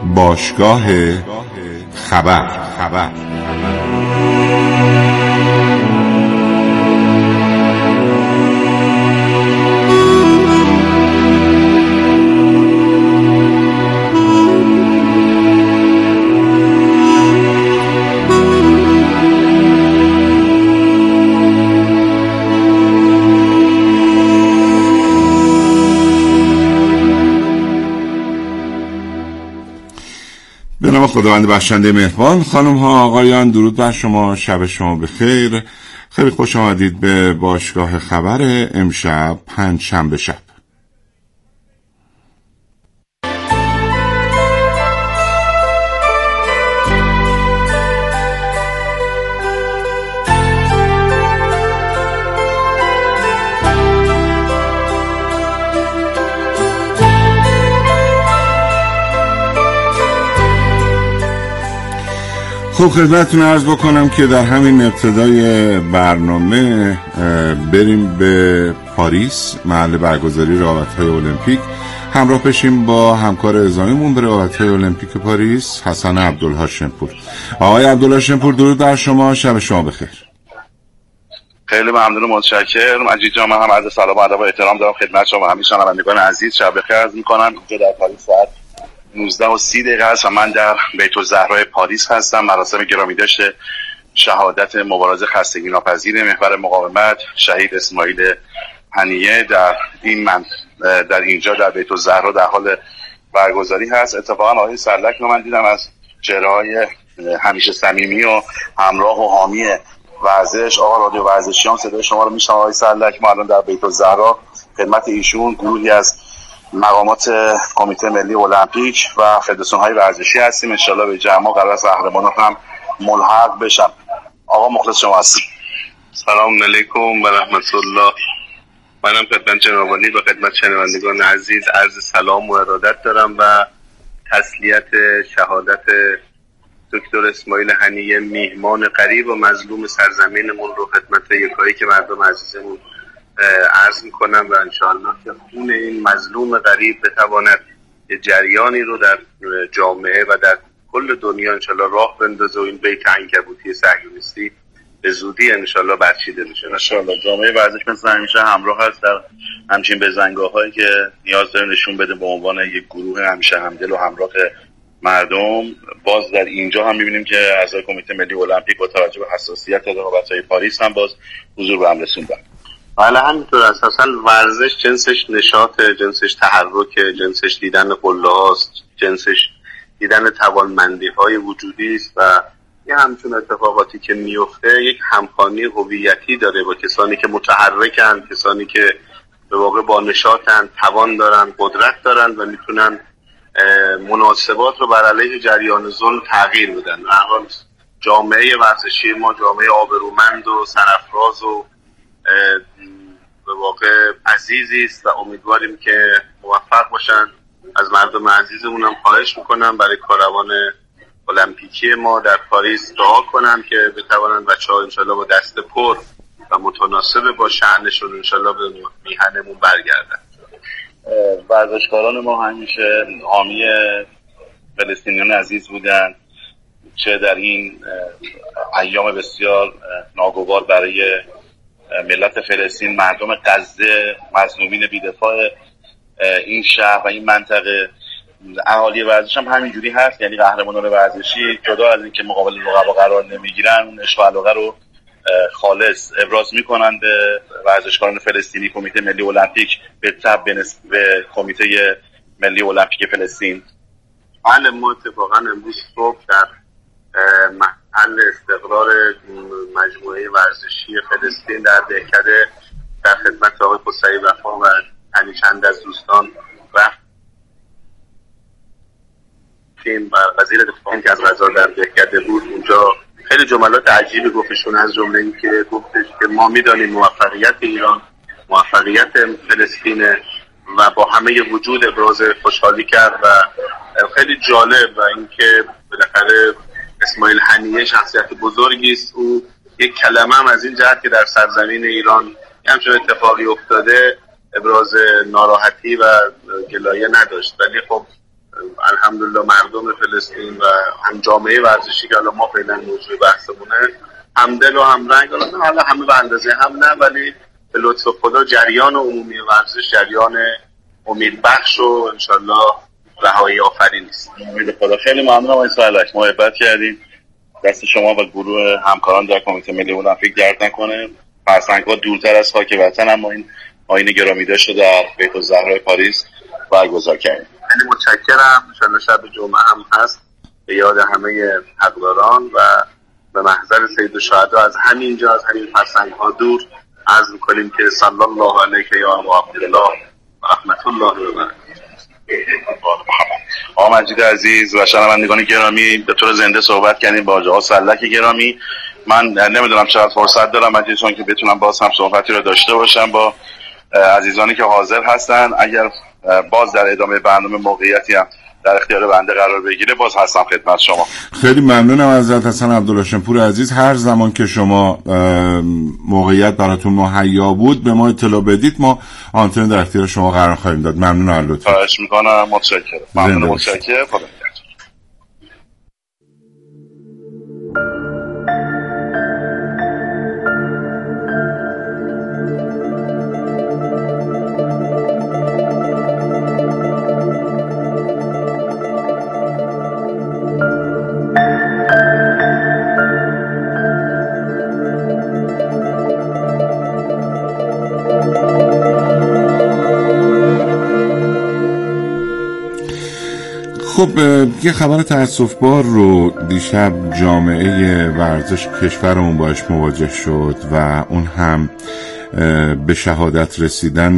باشگاه خبر. به نام خداوند بخشنده مهربان. خانم ها آقایان، درود بر شما، شب شما بخیر. خیلی خوش آمدید به باشگاه خبر امشب پنجشنبه شب. خب خدمتتون عرض بکنم که در همین ابتدای برنامه بریم به پاریس، محل برگزاری رقابت‌های المپیک، همراه بشیم با همکار اعزامیمون به رقابت‌های المپیک پاریس، حسن عبدالهاشمپور. آقای عبدالهاشمپور، درود بر شما، شب شما بخیر. خیلی ممنون و متشکرم. مجید جان، من هم عرض سلام و ادب و احترام دارم خدمت شما همه شنوندگان عزیز. شب بخیر عرض می‌کنم. اینجا در پاریس ساعت 19:30 است و من در بیت الزهرا پاریس هستم. مراسم گرامی داشته شهادت مبارز خستگی ناپذیر محور مقاومت شهید اسماعیل هنیه در اینجا در بیت الزهرا در حال برگزاری هست. اتفاقا آقای سرلک رو من دیدم، از چهره‌های همیشه صمیمی و همراه و حامی ورزش. آقا رادیو ورزشیان صدای شما رو میشنوم آقای سرلک. ما الان در بیت الزهرا خدمت ایشون گروهی از مقامات کمیته ملی المپیک و فدراسیون‌های ورزشی هستیم. ان شاءالله به جمع قرار است قهرمانان هم ملحق بشن. آقا مخلص شما هستم. سلام علیکم و رحمت الله. منم خدمت جناب عالی و خدمت شنوندگان عزیز عرض سلام و ارادت دارم و تسلیت شهادت دکتر اسماعیل هنیه، میهمان غریب و مظلوم سرزمینمون رو خدمت یکایی که مردم عزیزمون عرض میکنم و انشاءالله که خون این مظلوم غریب بتواند یه جریانی رو در جامعه و در کل دنیا انشاءالله راه بندازه و این بیت عنکبوتی صهیونیستی به زودی انشاءالله برچیده میشه. انشاءالله جامعه ورزش مثل همیشه همراه هست در همچین بزنگاه‌هایی که نیاز داره نشون بده به عنوان یک گروه همیشه همدل و همراه مردم. باز در اینجا هم می‌بینیم که اعضای کمیته ملی المپیک با توجه به حساسیت رقابت‌های پاریس هم باز حضور به هم رسوندن. بله همینطور. اساسا ورزش جنسش نشاط، جنسش تحرک، جنسش دیدن قله هاست، جنسش دیدن توانمندی های وجودی است و یه همچون اتفاقاتی که میفته یک همخوانی هویتی داره با کسانی که متحرکن، کسانی که به واقع با نشاطن، توان دارن، قدرت دارن و میتونن مناسبات رو بر علیه جریان ظلم تغییر بدن. و حال جامعه ورزشی ما جامعه آبرومند و سرافراز و به واقع عزیزی است و امیدواریم که موفق باشن. از مردم عزیزمون هم خواهش میکنم برای کاروان المپیکی ما در پاریس دعا کنن که بتوانن بچه‌ها انشالله با دست پر و متناسب با شأنشون انشالله به میهنمون برگردن. ورزشکاران ما همیشه حامی فلسطینیان عزیز بودن، چه در این ایام بسیار ناگوار برای ملت فلسطین، مردم غزه، مظلومین بی‌دفاع این شهر و این منطقه. اهالی ورزش هم همینجوری هست، یعنی قهرمانان ورزشی جدا از اینکه مقابل رقبا قرار نمیگیرن، اون عشق و علاقه رو خالص ابراز میکنن به ورزشکاران فلسطینی. کمیته ملی المپیک به تبع به کمیته ملی المپیک فلسطین. بله، ما اتفاقا امروز صبح در محل استقرار مجموعه ورزشی فلسطین در دهکده در خدمت آقای قصی وفا و چند از دوستان رفتیم و وزیر دفاع که از غزه در دهکده بود اونجا خیلی جملات عجیبی گفتشون، از جمله این که گفتش که ما میدانیم موفقیت ایران موفقیت فلسطین و با همه وجود ابراز خوشحالی کرد و خیلی جالب و اینکه بالاخره اسماعیل هنیه شخصیت بزرگی است. او یک کلمه هم از این جهت که در سرزمین ایران همچون اتفاقی افتاده ابراز ناراحتی و گلایه نداشت، ولی خب الحمدلله مردم فلسطین و هم جامعه ورزشی که الان ما فعلا موضوع بحثمونه همدل و همرنگ، حالا همه به اندازه هم نه، ولی به لطف خدا جریان عمومی ورزش جریان امیدبخش و انشالله رهایی آفرین است. امید خدا. خیلی ممنونم اسماعیل، محبت کردید. دست شما و گروه همکاران در کمیته ملی المپیک درد نکنه. فرسنگ‌ها دورتر از خاک وطن، اما این آیین گرامی داشته در بیت الزهرا پاریس برگزار کردیم. خیلی متشکرم. انشالله شب جمعه هم هست به یاد همه حقداران و به محضر سید الشهدا از همینجا، از همین فرسنگ‌ها دور عرض می‌کنیم که صلی الله علیک یا ابا عبدالله و رحمت الله و برکاته. آقا مجید عزیز و شنوندگان گرامی، به طور زنده صحبت کردیم با آقا سلک گرامی. من نمیدونم چقدر فرصت دارم مجید جان که بتونم باز هم صحبتی رو داشته باشم با عزیزانی که حاضر هستن. اگر باز در ادامه برنامه موقعیتی هم در اختیار بنده قرار بگیره باز هستم خدمت شما. خیلی ممنونم از حسن عبدالهاشمپور عزیز. هر زمان که شما موقعیت براتون مهیا بود به ما اطلاع بدید، ما آنتن در اختیار شما قرار خواهیم داد. ممنونم لطفا. خواهش میکنم. متشکرم. ممنون. متشکرم. خب یه خبر تأسف‌بار رو دیشب جامعه ورزش کشورمون باش مواجه شد و اون هم به شهادت رسیدن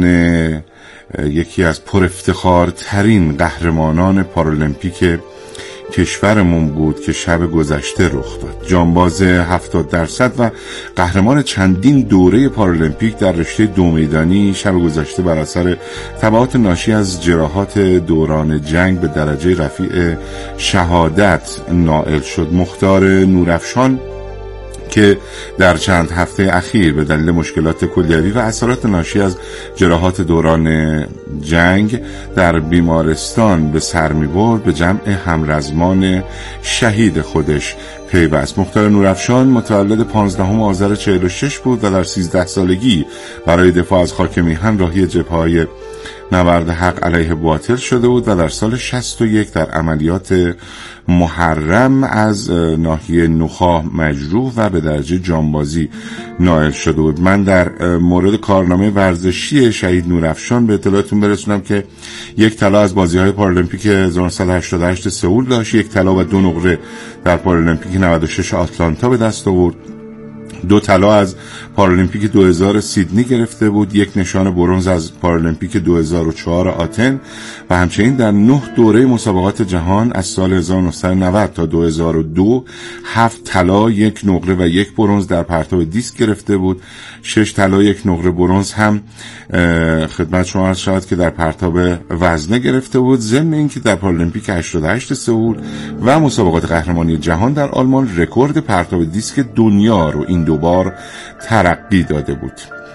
یکی از پر افتخارترین قهرمانان پارالمپیک کشورمون بود که شب گذشته رخ داد. جانباز 70% و قهرمان چندین دوره پارالمپیک در رشته دو میدانی شب گذشته بر اثر تبعات ناشی از جراحات دوران جنگ به درجه رفیع شهادت نائل شد. مختار نورافشان که در چند هفته اخیر به دلیل مشکلات کلیوی و اثرات ناشی از جراحات دوران جنگ در بیمارستان به سر می‌برد، به جمع همرزمان شهید خودش پیوست. مختار نورافشان متولد 15 آذر 46 بود و در 13 سالگی برای دفاع از خاک میهن راهی جبهه‌های نبرد حق علیه باطل شده بود و در سال 61 در عملیات محرم از ناحیه نخاع مجروح و به درجه جانبازی نائل شده بود. من در مورد کارنامه ورزشی شهید نورافشان به اطلاعتون برسونم که 1 طلا از بازی‌های پارالمپیک 1988 سئول داشت، 1 طلا و 2 نقره در پارالمپیک 96 آتلانتا به دست آورد. 2 طلا از پارالمپیک 2000 سیدنی گرفته بود، 1 نشان برنز از پارالمپیک 2004 آتن و همچنین در 9 دوره مسابقات جهان از سال 1990 تا 2002 7 طلا، 1 نقره و 1 برنز در پرتاب دیسک گرفته بود. 6 طلا، 1 نقره برنز هم خدمت شما عرض شود که در پرتاب وزنه گرفته بود. ضمن اینکه در پارالمپیک 88 سئول و مسابقات قهرمانی جهان در آلمان رکورد پرتاب دیسک دنیا رو این 2 بار ترقی داده بود.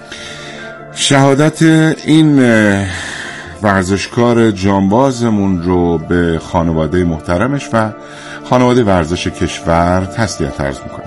شهادت این ورزشکار جانبازمون رو به خانواده محترمش و خانواده ورزش کشور تسلیت عرض میکنیم.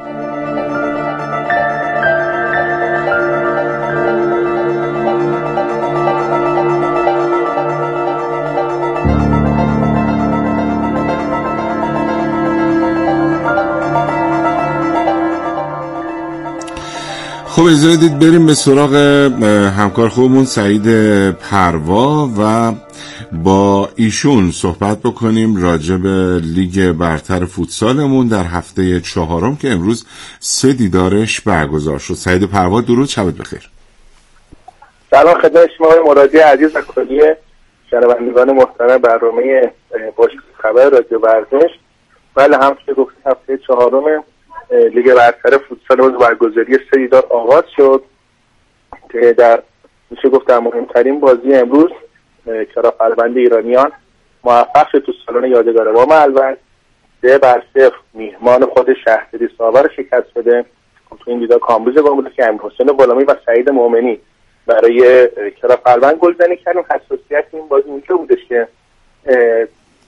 خب اجازه بدید بریم به سراغ همکار خوبمون سعید پروا و با ایشون صحبت بکنیم راجع به لیگ برتر فوتسالمون در هفته 4 که امروز 3 دیدارش برگزار شد. سعید پروا درود، شبت بخیر. سلام خدمت شما مرادی عزیز و کلی شنوندگان محترم برنامه باشگاه خبر رادیو ورزش. بله همونطور که گفتید هفته 4 لیگ برتر فوتسال روز برگزاری 3 دیدار آغاز شد که در میشه گفت در مهمترین بازی امروز کراف البند ایرانیان موفق شد تو سالن یادگار وام البند 3-0 میهمان خود شهرداری ساوا رو شکست بده. تو این دیدار کامبوز گل بود که امیرحسین غلامی و سعید مومنی برای کراف البند گلزنی کردن. خصوصیت این بازی اونجا بودش که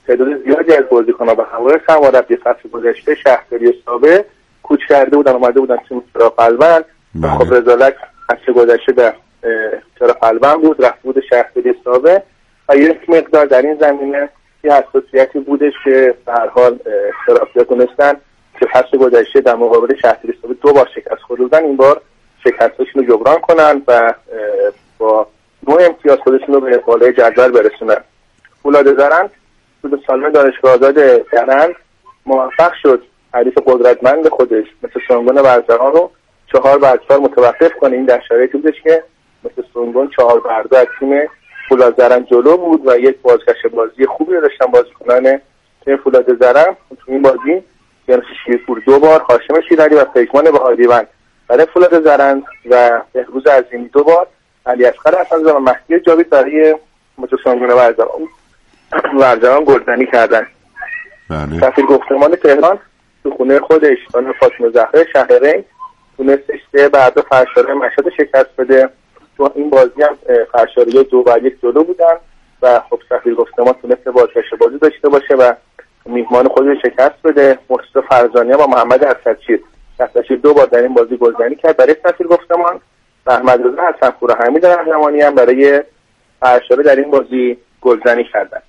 تعداد زیادی از بازیکن‌ها به همراه سرمربی فصل گذشته شهرداری سابق کوچ کرده بودن، اومده بودن تیم افتراق البند. خب رضالک فصل گذشته در افتراق البند بود، رفت بود شهرداری سابق و یک مقدار در این زمینه یه حساسیتی بودش که به هر حال احترافی‌ها دونستن که فصل گذشته در مقابل شهرداری سابق 2 بار شکست خوردن، این بار شکستاشون رو جبران کنن و با 9 امتیاز خودشون رو به بالای جدول برسونن. فولاد زرند تو سالن دانشگاه آزاد زرند موفق شد حریف قدرتمند خودش مثل سونگون ورزهان رو 4-4 متوقف کنه. این در شرایطی بودش که مثل سونگون 4-2 از تیم فولاد زرند جلو بود و یک بازگشت بازی خوبی رو داشتن بازیکنان تیم فولاد زرند. تو این بازی یعنی شیرپور 2 بار، هاشم شیرعلی و پیکمان بهادیوند برای فولاد زرند و بهروز عظیمی 2 بار، علی اصغر حسن‌زاده و مهدی جاوید برای سونگون ورزهان گلزنی کردن. سفیر گفتمان تهران تو خونه خودش خانم فاطمه زهرا شهرین تونستش 3-2 فرشاره مشهد شکست بده. تو این بازی هم فرشاره 2-1 جلو بودن و خب سفیر گفتمان تونست بازگشت بازی داشته باشه و میهمان خودش شکست بده. مرتضی فرزانیان با محمد اسدشیر 2 بار در این بازی گلزنی کرد برای سفیر گفتمان و احمد رضا حسن‌پور و حمید رحمانی هم برای فرشاره در این بازی گلزنی کردن.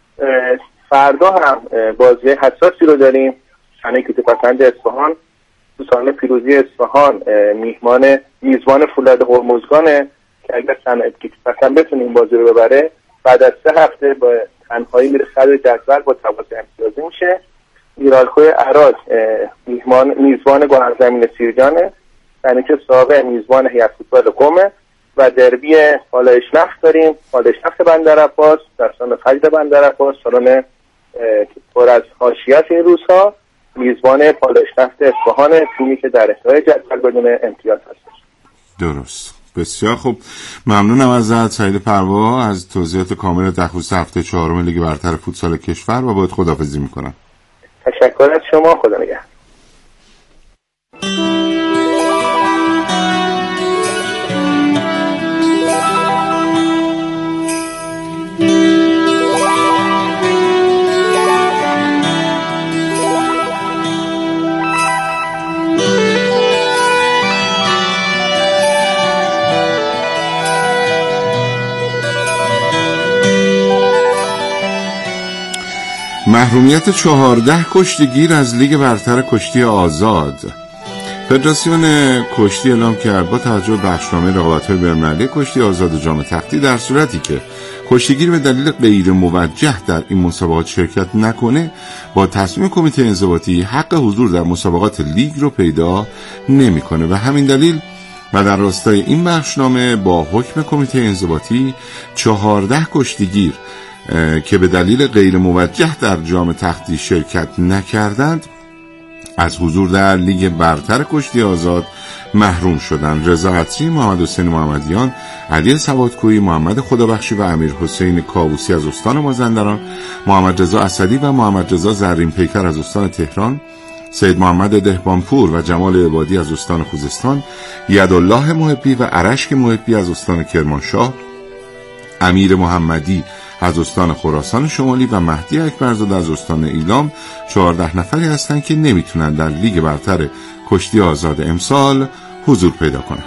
فردا هم بازی حساسی رو داریم. صحنه کیتوپسند اصفهان تو سالن پیروزی اصفهان میزبان فولاد هرمزگانه که اگر صحنه کیتوپسند بتونه این بازی رو ببره بعد از 3 هفته با تنهایی میره صدر جدول با تواضع امتیازی میشه. میرالخوی عراج میزبان گوهرزمین سیرجانه، صحنه ساقه میزبان هیئت فوتبال قم و دربی پالایش نفت داریم. پالایش نفت بندرعباس در سالن فجر بندرعباس، سالن پر از حاشیه‌است این روزها، میزبان پالایش نفت اصفهان، تیمی که در انتهای جدول بدون امتیاز هستش. درست، بسیار خوب. ممنونم ازت سعید پروا از توضیحات کامل در خصوص هفته 4 لیگ برتر فوتسال کشور و باید خداحافظی میکنم. تشکر از شما، خدا نگهدار. محرومیت 14 کشتیگیر از لیگ برتر کشتی آزاد. فدراسیون کشتی اعلام کرد با توجه به بخشنامه رقابت‌های بین‌المللی کشتی آزاد جام تختی در صورتی که کشتیگیر به دلیل غیر موجه در این مسابقات شرکت نکنه با تصمیم کمیته انضباطی حق حضور در مسابقات لیگ رو پیدا نمی‌کنه و همین دلیل و در راستای این بخشنامه با حکم کمیته انضباطی 14 کشتیگیر که به دلیل غیر موجه در جام تختی شرکت نکردند از حضور در لیگ برتر کشتی آزاد محروم شدند. رضا عطری، محمد حسین محمدیان، علی سوادکویی، محمد خدابخشی و امیر حسین کاووسی از استان مازندران، محمد رضا اسدی و محمد رضا زرین پیکر از استان تهران، سید محمد دهبانپور و جمال عبادی از استان خوزستان، یدالله محبی و ارشک محبی از استان کرمانشاه، امیر محمدی از استان خراسان شمالی و مهدی اکبرزاده از استان ایلام 14 نفری هستند که نمیتونن در لیگ برتر کشتی آزاد امسال حضور پیدا کنند.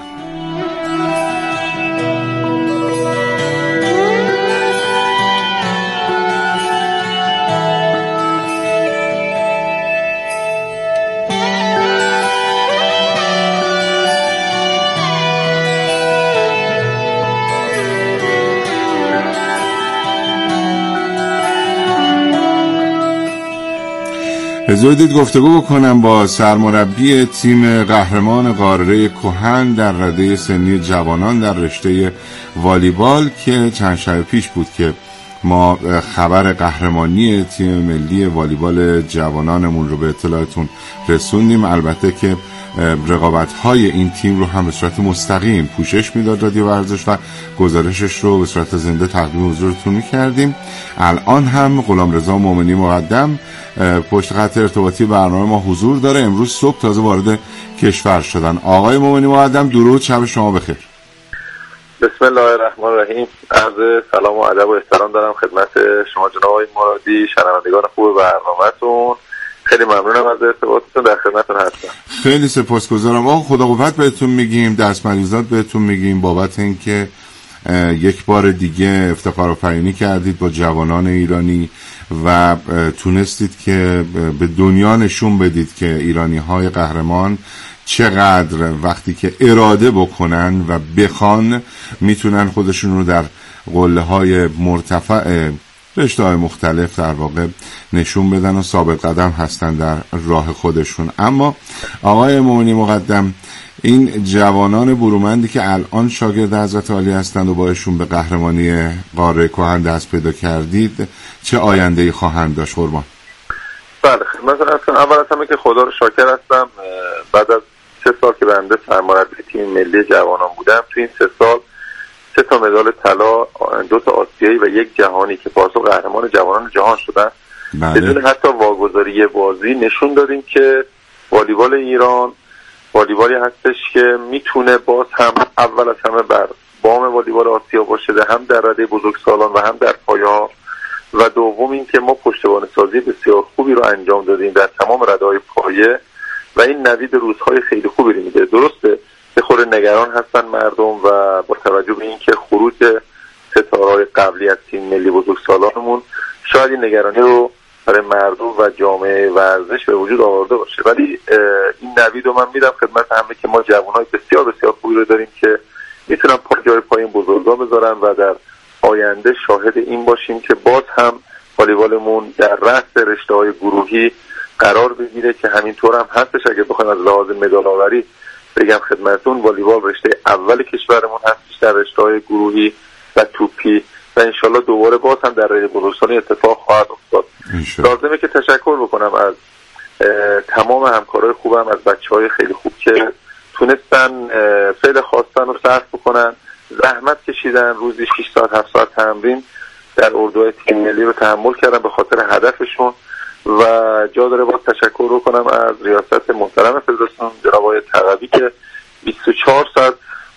زودید گفتگو بکنم با سرمربی تیم قهرمان قاره کهن در رده سنی جوانان در رشته والیبال که چند شب پیش بود که ما خبر قهرمانی تیم ملی والیبال جوانانمون رو به اطلاعتون رسوندیم. البته که رقابت‌های این تیم رو هم به صورت مستقیم پوشش میداد رادیو ورزش و گزارشش رو به صورت زنده تقدیم حضورتون می‌کردیم. الان هم غلامرضا مومنی مقدم پشت خط ارتباطی برنامه ما حضور داره. امروز صبح تازه وارد کشور شدن. آقای مومنی مقدم درود، شب شما بخیر. بسم الله الرحمن الرحیم. عرض سلام و ادب و احترام دارم خدمت شما جناب آقای مرادی، شنوندگان خوب برنامه‌تون. خیلی ممنونم از ارتباطتون، در خدمتتون هستم. خیلی سپاسگزارم. آقا خدا قوت بهتون میگیم، دست مریضات بهتون میگیم بابت اینکه یک بار دیگه افتخار آفرینی کردید با جوانان ایرانی و تونستید که به دنیا نشون بدید که ایرانی‌های قهرمان چقدر وقتی که اراده بکنن و بخوان میتونن خودشون رو در قله‌های مرتفع رشته‌های مختلف در واقع نشون بدن و ثابت قدم هستن در راه خودشون. اما آقای مومنی مقدم، این جوانان برومندی که الان شاگرد حضرت عالی هستند و باشون به قهرمانی قاره کهن دست پیدا کردید، چه آینده‌ای خواهند داشت قربان؟ بله خدمتتون اول از همه که خدا رو شاکر هستم. بعد از 3 سال که بنده سرمربی تیم ملی جوانان بودم، تو این 3 سال 3 تا مدال طلا، 2 تا آسیایی و 1 جهانی که پاسخ قهرمان جوانان جهان شدن، بدون حتی واگذاری بازی نشون دادیم که والیبال ایران والیبالی هستش که میتونه باز هم اول از همه بر بام والیبال آسیا باشه، هم در رده بزرگسالان و هم در پایه‌ها، و دوم این که ما پشتوانه سازی بسیار خوبی رو انجام دادیم در تمام رده‌های پایه و این نوید روزهای خیلی خوبی رو میده. درسته به خود نگران هستن مردم و با توجه به اینکه خروج ستاره‌های قبلی از تیم ملی بزرگسالانمون شاید این نگرانی رو برای مردم و جامعه ورزش به وجود آورده باشه، ولی این نوید رو من میدم خدمت همه که ما جوانای بسیار بسیار خوبی رو داریم که میتونن جای پای این بزرگا بذارن و در آینده شاهد این باشیم که باز هم والیبالمون در رأس رشته‌های گروهی قرار بگیره که همینطور هم هستش. اگه بخوایم از لحاظ مدال آوری بگم خدمتتون، والیبال رشته اول کشورمون هستش در رشته‌های گروهی و توپی و انشالله دوباره باز هم در رده بزرگسالان اتفاق خواهد افتاد. لازمه که تشکر بکنم از تمام همکارای خوبم، از بچه‌های خیلی خوب که تونستن فعل خواستن رو صرف بکنن، زحمت کشیدن، روزی 6 ساعت 7 ساعت تمرین در اردوهای تیم ملی رو تحمل کردن به خاطر هدفشون و جا داره باز تشکر رو کنم از ریاست محترم فدراسیون جناب آقای تقوی که 24 ساعت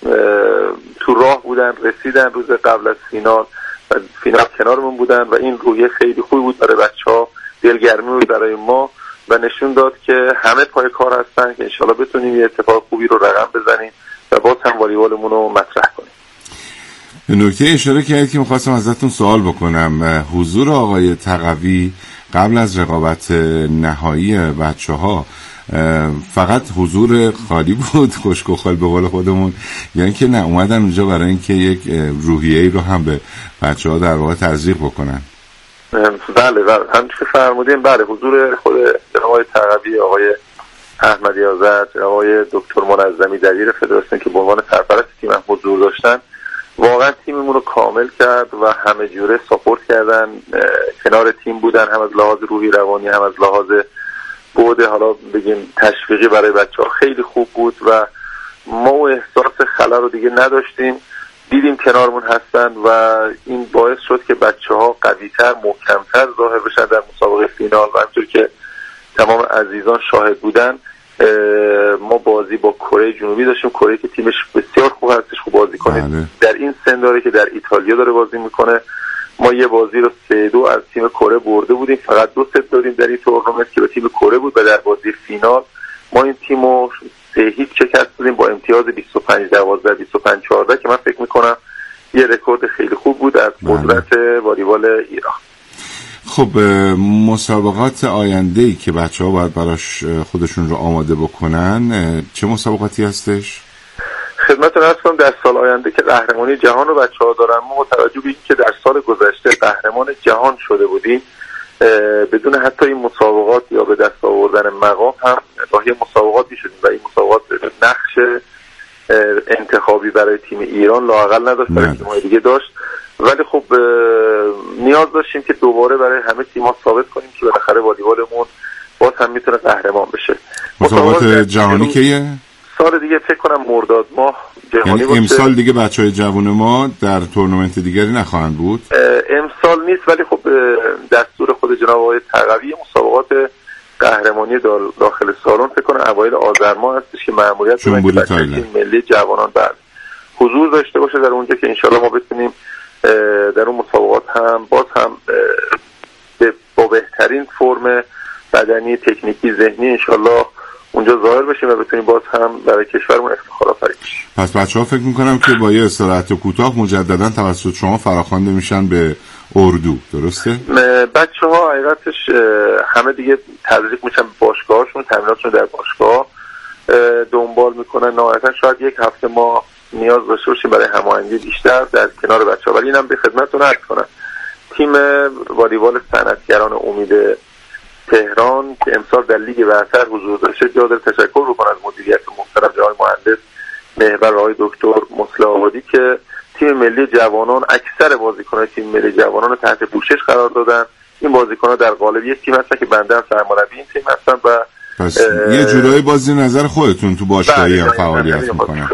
تو راه بودن، رسیدن روز قبل از فینال کنارمون بودن و این روحیه خیلی خوبی بود برای بچه‌ها، دلگرمی بود برای ما و نشون داد که همه پای کار هستن که انشالله بتونیم یه اتفاق خوبی رو رقم بزنیم و باز هم والیبالمون رو مطرح کنیم. به نکته اشاره کردید که می‌خواستم ازتون سوال بکنم. حضور آقای تقوی قبل از رقابت نهایی بچه‌ها فقط حضور خالی بود، خشک و خال به قول خودمون، یعنی که نه اومدن اونجا برای اینکه یک روحیه‌ای رو هم به بچه‌ها در واقع تزریق بکنن؟ بله همچنین فرمودین. بله حضور خود آقای تقوی، آقای احمدی آذر، آقای دکتر منظمی دبیر فدراسیون که به عنوان سرپرست تیم هم حضور داشتن، واقعا تیممون رو کامل کرد و همه جوره ساپورت کردن، کنار تیم بودن، هم از لحاظ روحی روانی هم از لحاظ بود حالا بگیم تشویقی برای بچه‌ها خیلی خوب بود و ما احساس خلا رو دیگه نداشتیم، دیدیم کنارمون هستن و این باعث شد که بچه‌ها قوی‌تر، محکم‌تر ظاهر بشن در مسابقه فینال و همونطور که تمام عزیزان شاهد بودن ما بازی با کره جنوبی داشتیم، کره که تیمش بسیار خوب هستش، خوب بازی کنه، در این سن داره که در ایتالیا داره بازی میکنه. ما یه بازی رو 3-2 از تیم کره برده بودیم، فقط 2 ست داریم در این تورنمنت که به تیم کره بود و در بازی فینال ما این تیمو 3-0 شکست دادیم با امتیاز 25-12 25-14 که من فکر میکنم یه رکورد خیلی خوب بود از قدرت والیبال ایران. خب مسابقات آینده‌ای که بچه‌ها باید براش خودشون رو آماده بکنن چه مسابقاتی هستش؟ خدمتتون عرض کنم در سال آینده که قهرمانی جهان رو بچه‌ها دارن، ما متوجه بشیم که در سال گذشته قهرمان جهان شده بودیم بدون حتی این مسابقات یا به دست آوردن مقام هم راهی مسابقاتی شدیم و این مسابقات نقش انتخابی برای تیم ایران لااقل نداشت، برای تیم‌های دیگه داشت، ولی خب نیاز داشتیم که دوباره برای همه تیم‌ها ثابت کنیم که بالاخره والیبالمون باز هم میتونه قهرمان بشه. مسابقات جهانی کیه؟ سال دیگه فکر کنم مرداد ماه جهانی باشه. امسال دیگه بچهای جوان ما در تورنمنت دیگری نخواهند بود؟ امسال نیست، ولی خب دستور خود جناب آقای تقوی مسابقات قهرمانی داخل سالن فکر کنم اوایل آذر ماه هستش که مأموریت تیم ملی جوانان بعد حضور داشته باشه در اونجا که انشالله ما بتونیم در اون مسابقات هم باز هم با بهترین فرم بدنی، تکنیکی، ذهنی انشالله اونجا ظاهر بشیم و بتونیم باز هم برای کشورمون افتخار آفرین کنیم. پس بچه‌ها فکر می‌کنم که با یه استراحت کوتاه مجددا توسط شما فراخوانده میشن به اردو، درسته؟ بچه‌ها حقیقتش همه دیگه تدریج میشن به باشگاهشون، تمریناتشون در باشگاه دنبال میکنن. نهایتا شاید یک هفته ما نیاز داشته باشیم برای هماهنگی بیشتر در کنار بچه‌ها. ولی اینم به خدمتتون عرض کنم تیم والیبال صنعتگران امید تهران که امسال در لیگ برتر حضور داشته، جا داره تشکر بکنم از مدیریت محترم جناب مهندس محور آقای دکتر مصلح آبادی که تیم ملی جوانان، اکثر بازیکنان تیم ملی جوانان رو تحت پوشش قرار دادن. این بازیکن‌ها در قالب یک تیم هستن که بنده هم سرمربی این تیم هستن و پس یه جورایی بازی نظر خودتون تو باشگاهی هم فعالیت میکنن.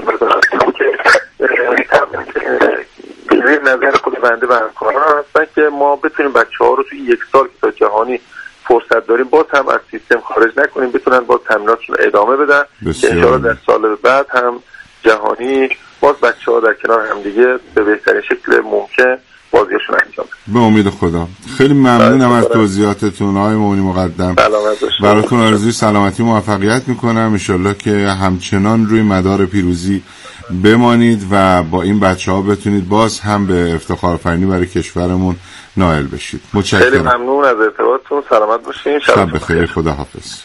نظر خود بنده و همکاران هستن که ما بتونیم بچه‌ها رو توی یک سال که تا جهانی فرصت داریم باز هم از سیستم خارج نکنیم، بتونن باز تمریناتشون ادامه بدن که انشاءالله در سال بعد هم جهانی باز بچه‌ها در کنار هم دیگه به بهترین شکل ممکن بازیشون انجام بدن. به امید خدا. خیلی ممنونم از توضیحاتتون آقای معینی مقدم. براتون آرزوی سلامتی و موفقیت میکنم. انشالله که همچنان روی مدار پیروزی بمانید و با این بچه‌ها بتونید باز هم به افتخار آفرینی برای کشورمون نائل بشید. متشکرم. خیلی ممنون از ارتباطتون. سلامت باشین. شب بخیر. خداحافظ.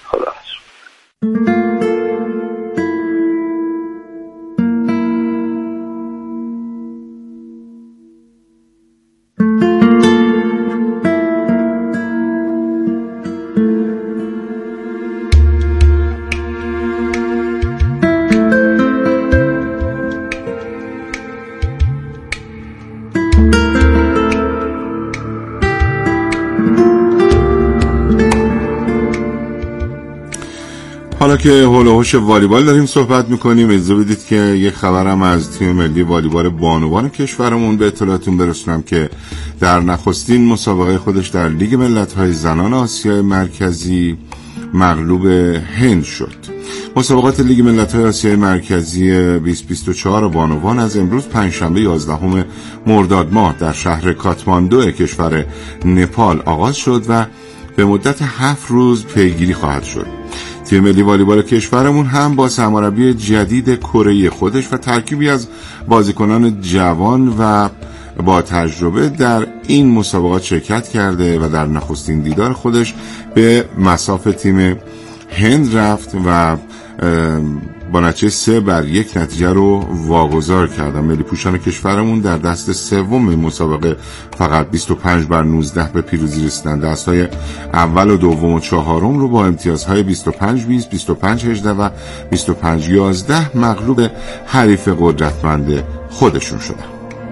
حالا که حول و حوش والیبال داریم صحبت میکنیم، اجازه بدید که یک خبرم از تیم ملی والیبال بانوان کشورمون به اطلاعتون برسونم که در نخستین مسابقه خودش در لیگ ملت‌های زنان آسیای مرکزی مغلوب هند شد. مسابقات لیگ ملت‌های آسیای مرکزی 2024 بانوان از امروز پنجشنبه 11 مرداد ماه در شهر کاتماندو کشور نپال آغاز شد و به مدت 7 روز پیگیری خواهد شد. تیم ملی والیبال کشورمون هم با سرمربی جدید کره خودش و ترکیبی از بازیکنان جوان و با تجربه در این مسابقات شرکت کرده و در نخستین دیدار خودش به مصاف تیم هند رفت و با نتیجه 3-1 نتیجه رو واگذار کردن. ملی پوشان کشورمون در دست سوم مسابقه فقط 25-19 به پیروزی رسیدن. دست‌های اول و دوم و چهارم رو با امتیازهای 25-20, 25-18 و 25-11 مغلوب حریف قدرتمند خودشون شدن.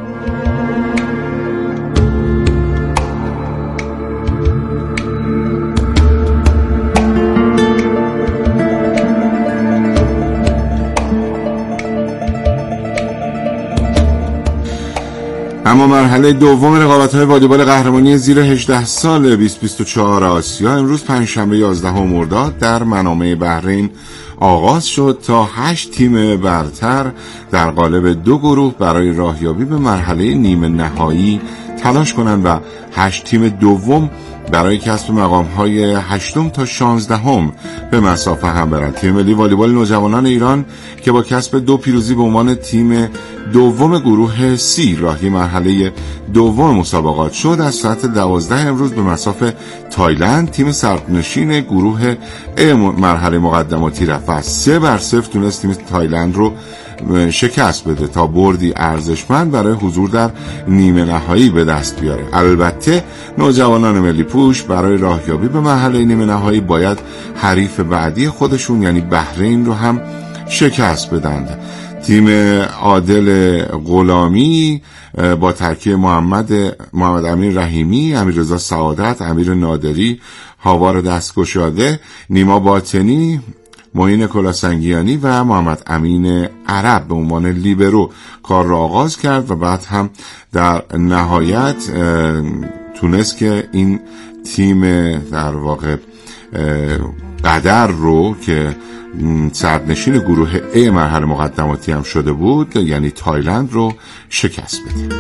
اما مرحله دوم رقابت‌های والیبال قهرمانی زیر 18 سال 2024 آسیا امروز پنجشنبه 11 مرداد در منامه بحرین آغاز شد تا 8 تیم برتر در قالب 2 گروه برای راهیابی به مرحله نیمه نهایی تلاش کنند و 8 تیم دوم برای کسب مقام‌های 8 تا 16 به مسافه هم برند. تیم ملی والیبال نوجوانان ایران که با کسب 2 پیروزی به عنوان تیم دوم گروه C راهی مرحله دوم مسابقات شد. از ساعت 12 امروز به مسافه تایلند تیم صدرنشین گروه A مرحله مقدماتی رفت و 3-0 تونست تیم تایلند رو شکست بده تا بردی ارزشمند برای حضور در نیمه نهایی به دست بیاره. البته نوجوانان ملی پوش برای راهیابی به مرحله نیمه نهایی باید حریف بعدی خودشون یعنی بحرین رو هم شکست بدند. تیم عادل غلامی با ترکیب محمد امین رحیمی، امیررضا سعادت، امیر نادری، هاوار دستگشاده، نیما باطنی، معین کلاسنگیانی و محمد امین عرب به عنوان لیبرو کار را آغاز کرد و بعد هم در نهایت تونست که این تیم در واقع قدر رو که صدرنشین گروه A مرحله مقدماتی هم شده بود، یعنی تایلند رو شکست بده.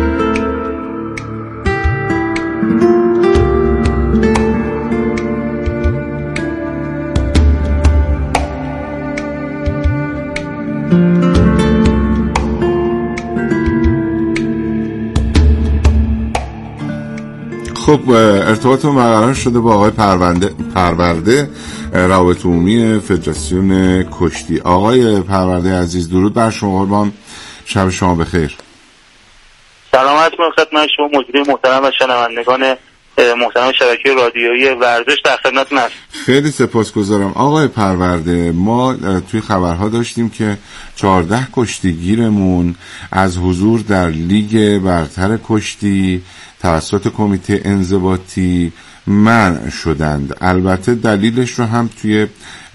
خب ارتباط برقرار شده با آقای پرورده، روابط عمومی فدراسیون کشتی. آقای پرورده عزیز، درود بر شما قربان، شب شما بخیر. سلامت من خدمت شما مجری محترم و شنوندگان محترم شبکه رادیویی ورزش در خدمتتون هستم. خیلی سپاسگزارم آقای پرورده. ما توی خبرها داشتیم که 14 کشتیگیرمون از حضور در لیگ برتر کشتی توسط کمیته انضباطی منع شدند. البته دلیلش رو هم توی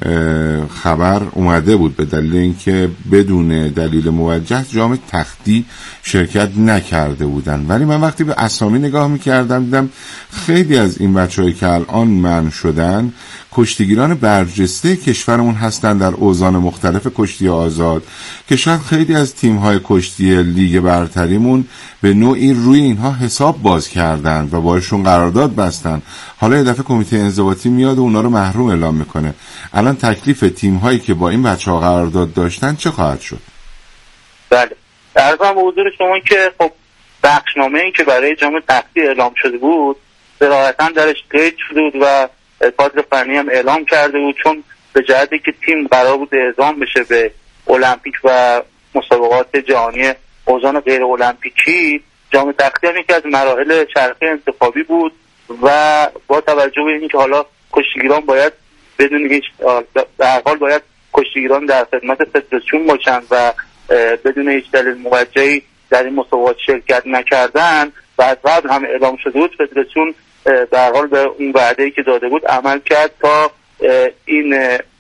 خبر اومده بود، به دلیل اینکه بدون دلیل موجه جام تختی شرکت نکرده بودن. ولی من وقتی به اسامی نگاه میکردم دیدم خیلی از این بچه‌هایی که الان منع شدن کشتیگیران برجسته کشورمون هستن در اوزان مختلف کشتی آزاد، که شاید خیلی از تیم‌های کشتی لیگ برتریمون به نوعی روی اینها حساب باز کردن و باشون قرارداد بستن. حالا یه دفعه کمیته انضباطی میاد و اونا رو محروم اعلام میکنه. الان تکلیف تیم‌هایی که با این بچه‌ها قرارداد داشتن چه خواهد شد؟ بله، عرضم به حضور شما که خب بخشنامه‌ای که برای جام تختی اعلام شده بود صراحتاً درش قید شده بود و کادر فنی هم اعلام کرده بود، چون به جهتی که تیم قرار بود اعزام بشه به المپیک و مسابقات جهانی اوزان غیر المپیکی، جام تختی هم یکی از مراحل چرخه انتخابی بود و با توجه به اینکه حالا کشتیگیران باید بدون هیچ در حال باید کشتیگیران در خدمت فدراسیون باشند و بدون هیچ دلیل موجهی در این مسابقات شرکت نکردن و از قبل هم اعلام شده بود، فدراسیون در حال به اون وعده‌ای که داده بود عمل کرد تا این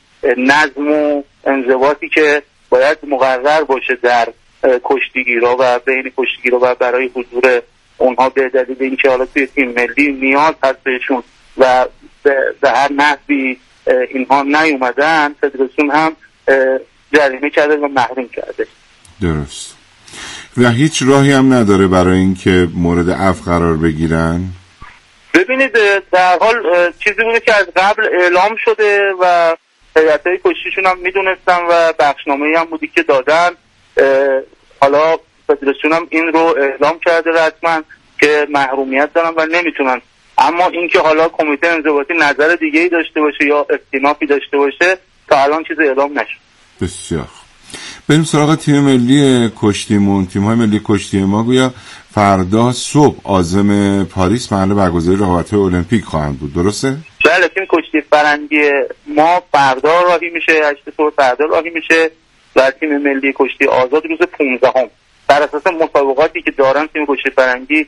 نظم و انضباطی که باید مقرر باشه در کشتیگیرا و بین کشتیگیرا و برای حضور اونها به دلیل اینکه حالا توی تیم ملی نیاز هست بهشون و به هر نحوی اینها نیومدن، فدراسیون هم جریمه کرده و محروم کرده. درست. و هیچ راهی هم نداره برای اینکه مورد عفو قرار بگیرن؟ ببینید در حال چیزی بوده که از قبل اعلام شده و هیئت‌های کشتیشون هم میدونستن و بخشنامه‌ای هم بودی که دادن. حالا فدراسیون هم این رو اعلام کرده رسما که محرومیت دارن و نمیتونن، اما اینکه حالا کمیته انضباطی نظر دیگه‌ای داشته باشه یا استینافی داشته باشه تا الان چیز اعلام نشد. بسیار. بریم سراغ تیم ملی کشتیمون. تیم‌های ملی کشتی ما گویا فردا صبح عازم پاریس محل برگزاری رقابت‌های المپیک خواهند بود، درسته؟ بله، تیم کشتی فرنگی ما فردا راهی میشه، 8 صبح فردا راهی میشه و تیم ملی کشتی آزاد روز 15ام بر اساس مسابقاتی که دارن. تیم کشتی فرنگی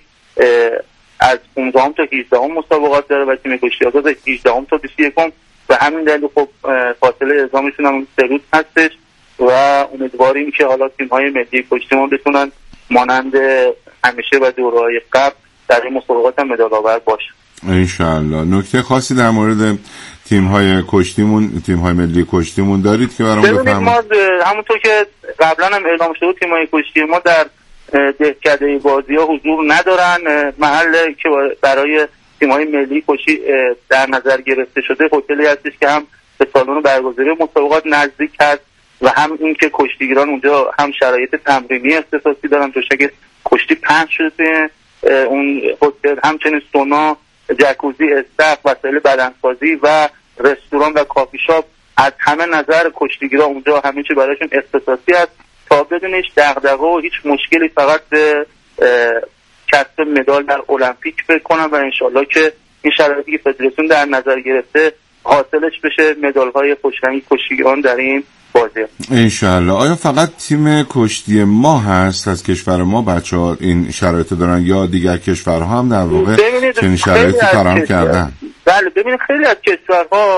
از 15ام تا 18ام مسابقات داره و تیم کشتی آزاد 18ام تا 21ام و همین دلیل خب فاصله اعزامشون هم 3 روز هستش و امیدواریم که حالا تیم‌های ملی کشتیمون بتونن مانند همیشه و دوره‌های قبل در این مسابقات هم مدال آور باشن ان شاء الله. نکته خاصی در مورد تیم‌های کشتیمون، تیم‌های ملی کشتیمون دارید که برامون بفرمایید؟ ما همونطور که قبلا هم اعلام شده تیم‌های کشتی ما در دهکده بازی‌ها حضور ندارن. محل که برای تیم‌های ملی کشتی در نظر گرفته شده هتلی هستش که هم به سالن برگزاری مسابقات نزدیک هست و هم این که کشتیگیران اونجا هم شرایط تمرینی اختصاصی دارن، توشک کشتی پهن شده اون هتل، همچنین سونا، جکوزی، استخ، وسایل بدنسازی و رستوران و کافی شاپ. از همه نظر کشتیگیران اونجا همه چی برایشون اختصاصی است تا بدون هیچ دغدغه و هیچ مشکلی فقط به کسب مدال در المپیک فکر کنن و انشالله که این شرایطی که فدراسیون در نظر گرفته حاصلش بشه مدال‌های خوشرنگ کشتیگیران در این بازی انشالله. آیا فقط تیم کشتی ما هست از کشور ما بچه‌ها این شرایط دارن یا دیگر کشورها هم در واقع چنین شرایطی فراهم کردن؟ بله، ببینید خیلی از کشورها